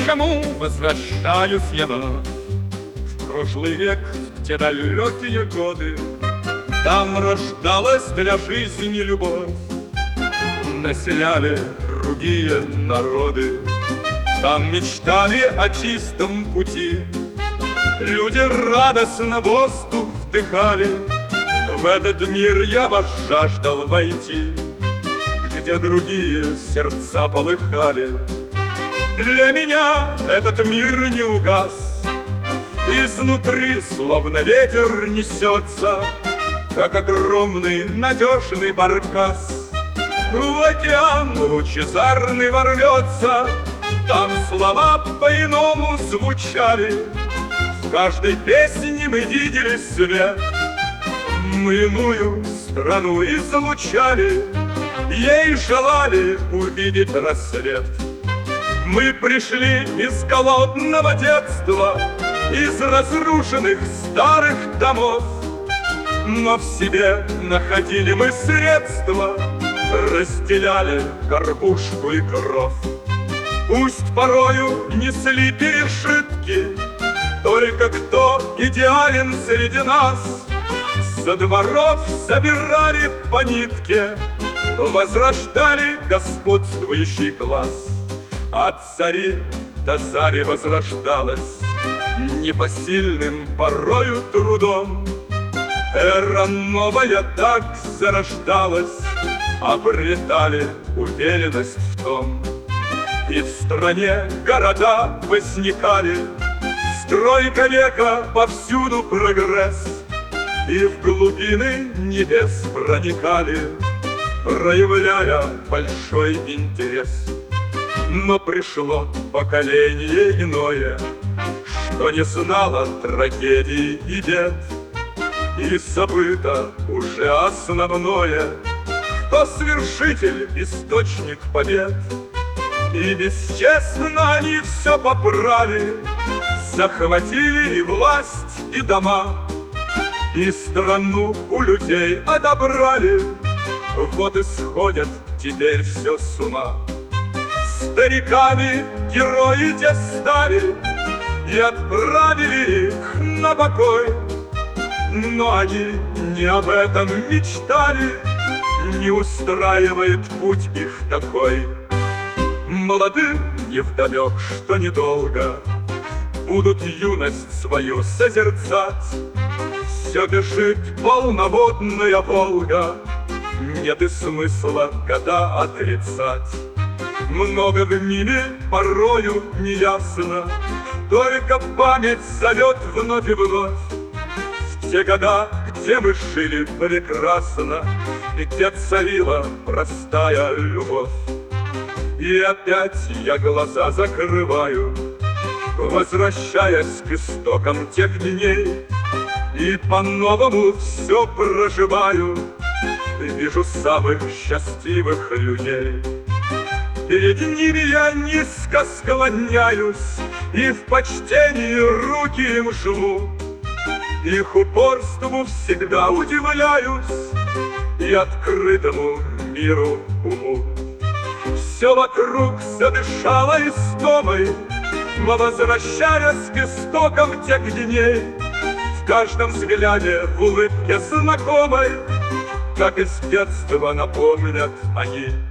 кому возвращаюсь я в прошлый век, в те далекие годы. Там рождалась для жизни любовь, населяли другие народы. Там мечтали о чистом пути, люди радостно воздух вдыхали. В этот мир я вас жаждал войти, где другие сердца полыхали. Для меня этот мир не угас, изнутри словно ветер несется, как огромный надежный баркас. В океан лучезарный ворвется, там слова по-иному звучали. В каждой песне мы видели свет, мы иную страну излучали, ей желали увидеть рассвет. Мы пришли из голодного детства, из разрушенных старых домов, но в себе находили мы средства, разделяли горбушку и кров. Пусть порою несли пережитки, только кто идеален среди нас, со дворов собирали по нитке, возрождали господствующий класс. От цари до цари возрождалась непосильным порою трудом. Эра новая так зарождалась, обретали уверенность в том. И в стране города возникали, стройка века, повсюду прогресс. И в глубины небес проникали, проявляя большой интерес. Но пришло поколение иное, что не знало трагедий и бед, и забыто уже основное, кто свершитель, источник побед. И бесчестно они все попрали, захватили и власть, и дома, и страну у людей отобрали. Вот и сходят теперь все с ума. Стариками герои те стали и отправили их на покой, но они не об этом мечтали, не устраивает путь их такой. Молодым невдомек, что недолго будут юность свою созерцать. Все бежит полноводная Волга, нет и смысла года отрицать. Много в мире порою неясно, только память зовет вновь и вновь. В те года, где мы жили прекрасно, и где царила простая любовь. И опять я глаза закрываю, возвращаясь к истокам тех дней, и по-новому все проживаю, вижу самых счастливых людей. Перед ними я низко склоняюсь и в почтении руки им жму. Их упорству всегда удивляюсь и открытому миру уму. Все вокруг задышало истомой, возвращаясь к истокам тех дней. В каждом взгляде, в улыбке знакомой, как из детства напомнят они.